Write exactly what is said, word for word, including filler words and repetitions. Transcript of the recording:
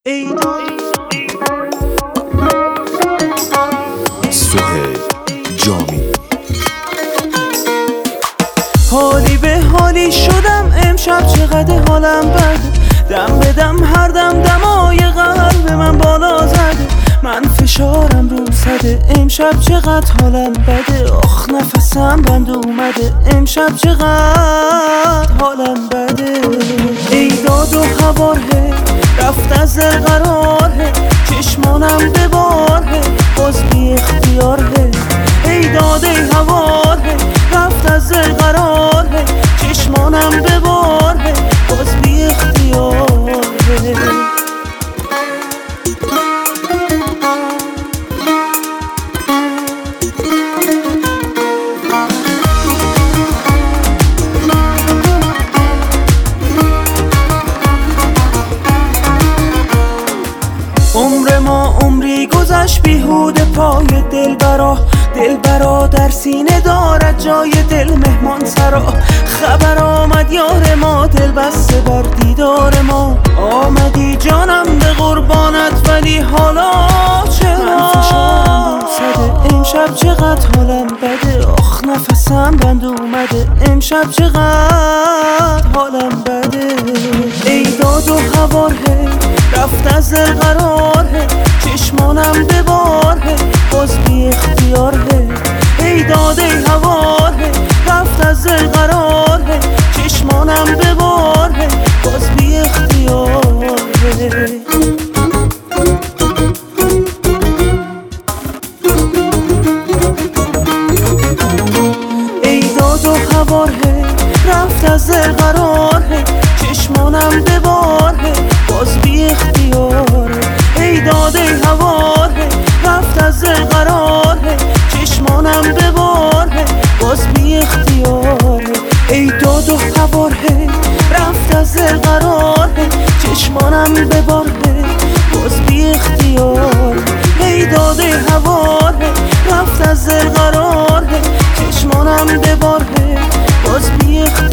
سهیل جامی. حالی به حالی شدم امشب، چقدر حالم بده. دم به دم هر دم دمای قلب من بالا زده. من فشارم رو صده، امشب چقدر حالم بده. آخ نفسم بند اومده، امشب چقدر حالم بده. ای داد و هواره رفت از دل قراره، چشمانم به باره باز بی اختیاره. ای داد ای هواره رفت از دل قراره، چشمانم به باره باز بی اختیاره. عمر ما عمری گذشت بیهوده پای دلبرا. دلبرا در سینه دارد جای دل مهمان سرا. خبر آمد یار ما، دل بسته بر دیدار ما. آمدی جانم به قربانت ولی حالا چرا؟ من فشارم صده، امشب چقدر حالم بده. آخ نفسم بند اومده، امشب چقدر حالم بده. ای داد و هواره رفت از دل قراره، چشمانم به باره باز بی اختیاره. ای داد ای هواره رفت از دل قراره، چشمانم به باره باز بی اختیاره. ای داد و هواره رفت از دل قراره، چشمانم به باره باز بی اختیاره. ای داد ای هواره رفت از دل قراره، چشمانم به باره باز بی اختیاره. ای داد و هواره رفت از دل قراره، چشمانم به باره باز بی اختیاره. ای داد ای هواره رفت از دل قراره، چشمانم به باره باز بی اختیاره.